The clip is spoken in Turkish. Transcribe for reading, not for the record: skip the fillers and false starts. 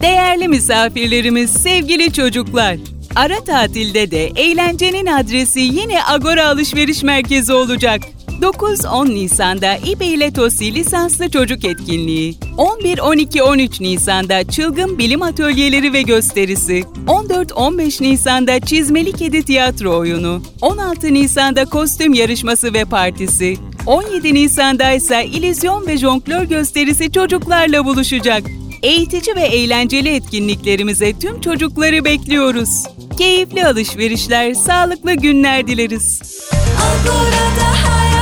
Değerli misafirlerimiz, sevgili çocuklar. Ara tatilde de eğlencenin adresi yine Agora Alışveriş Merkezi olacak. 9-10 Nisan'da İBE ile TOSİ lisanslı çocuk etkinliği, 11-12-13 Nisan'da çılgın bilim atölyeleri ve gösterisi, 14-15 Nisan'da çizmeli kedi tiyatro oyunu, 16 Nisan'da kostüm yarışması ve partisi, 17 Nisan'da ise illüzyon ve jonglör gösterisi çocuklarla buluşacak. Eğitici ve eğlenceli etkinliklerimize tüm çocukları bekliyoruz. Keyifli alışverişler, sağlıklı günler dileriz. Agora'da